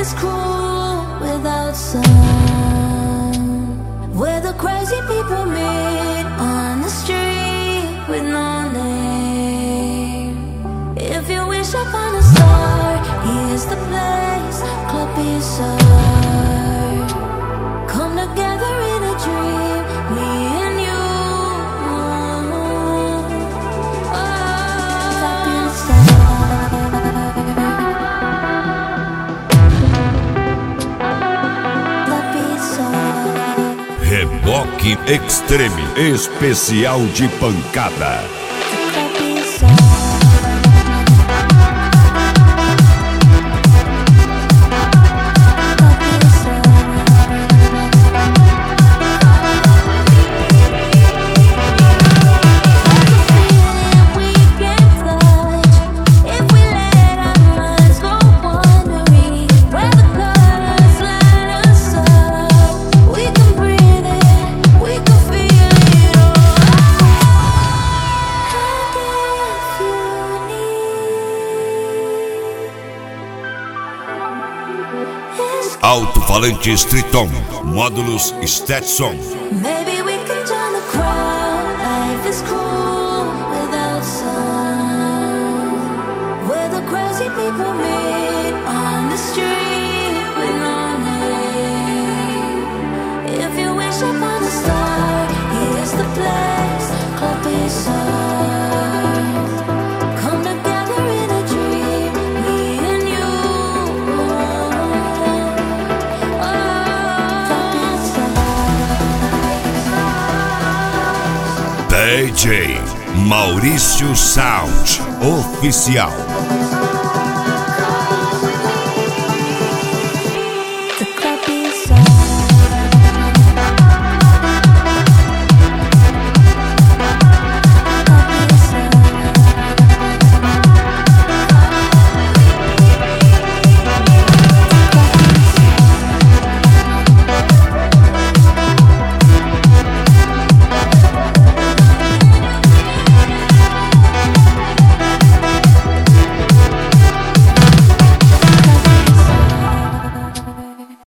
is cruel without sun, where the crazy people meet on the street with no name. If you wish upon a star, here's the place, Club Bizarre. Come together in a dream, me and you. Reboque Extreme, especial de pancada. Alto-falante Striton, módulos Stetson. Maybe we can join the crowd. Life is cool without sun, where the crazy people meet on the street with no name. If you wish upon a star, here's the place, Club Bizarre. Come together in a dream, me and you. DJ Maurício Sound Oficial.